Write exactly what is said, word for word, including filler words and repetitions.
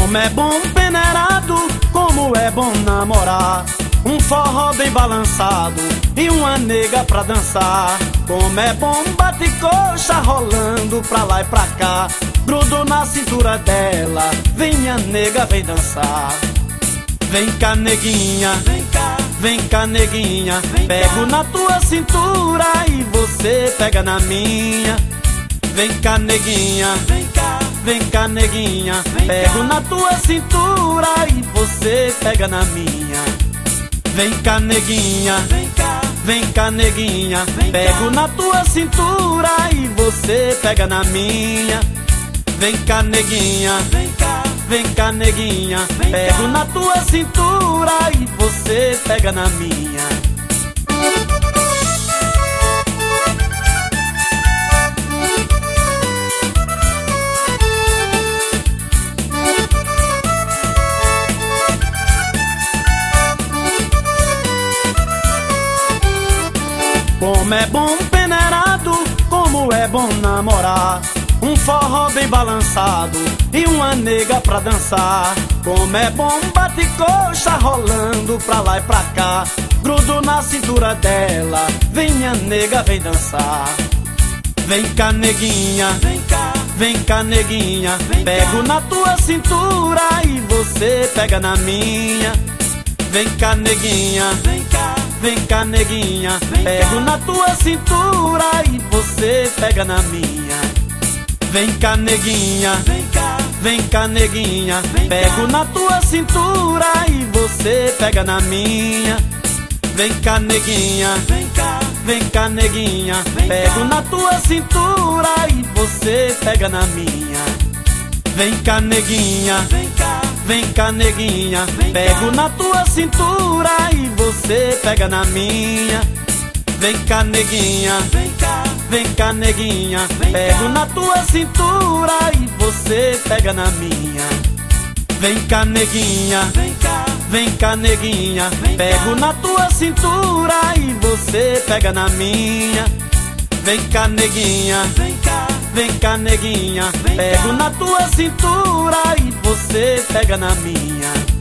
Como é bom peneirado, como é bom namorar. Um forró bem balançado e uma nega pra dançar. Como é bom bate-coxa rolando pra lá e pra cá. Grudo na cintura dela, vem minha nega, vem dançar. Vem cá neguinha, vem cá, vem cá neguinha. Pego na tua cintura e você pega na minha. Vem cá neguinha, vem cá, vem cá neguinha. Pego na tua cintura e você pega na minha. Vem cá neguinha, vem cá, vem cá neguinha. Pego na tua cintura e você pega na minha. Vem cá neguinha, vem cá, vem cá neguinha. Pego na tua cintura e você pega na minha. Como é bom peneirado, como é bom namorar. Um forró bem balançado e uma nega pra dançar. Como é bom bate-coxa rolando pra lá e pra cá. Grudo na cintura dela, vem minha nega, vem dançar. Vem cá neguinha, vem cá, vem cá neguinha. Pego na tua cintura e você pega na minha. Vem cá neguinha, vem cá, vem cá neguinha. Pego na tua cintura e você pega na minha. Vem cá neguinha, vem cá, vem cá neguinha. Pego na tua cintura e você pega na minha. Vem cá neguinha, vem cá, vem cá neguinha. Pego na tua cintura e você pega na minha. Vem cá neguinha, vem cá, vem cá neguinha. Pego na tua cintura e você pega na minha. Vem cá neguinha, vem cá, vem cá neguinha. Pego na tua cintura e você pega na minha. Vem cá neguinha, vem cá, vem cá neguinha. Pego na tua cintura e você pega na minha. Vem cá neguinha, vem cá, vem cá neguinha. Pego na tua cintura e você pega na minha.